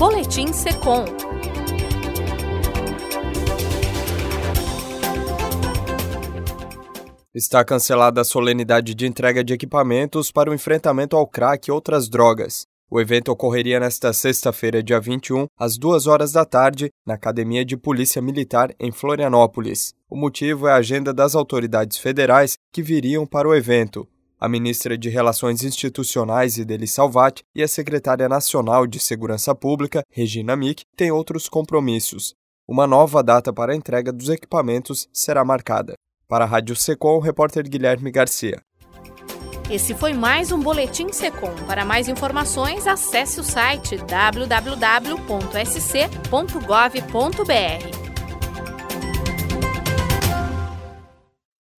Boletim Secom. Está cancelada a solenidade de entrega de equipamentos para o enfrentamento ao crack e outras drogas. O evento ocorreria nesta sexta-feira, dia 21, às 2h da tarde, na Academia de Polícia Militar, em Florianópolis. O motivo é a agenda das autoridades federais que viriam para o evento. A ministra de Relações Institucionais, Idely Salvati, e a secretária nacional de Segurança Pública, Regina Mick, têm outros compromissos. Uma nova data para a entrega dos equipamentos será marcada. Para a Rádio Secom, o repórter Guilherme Garcia. Esse foi mais um Boletim Secom. Para mais informações, acesse o site www.sc.gov.br.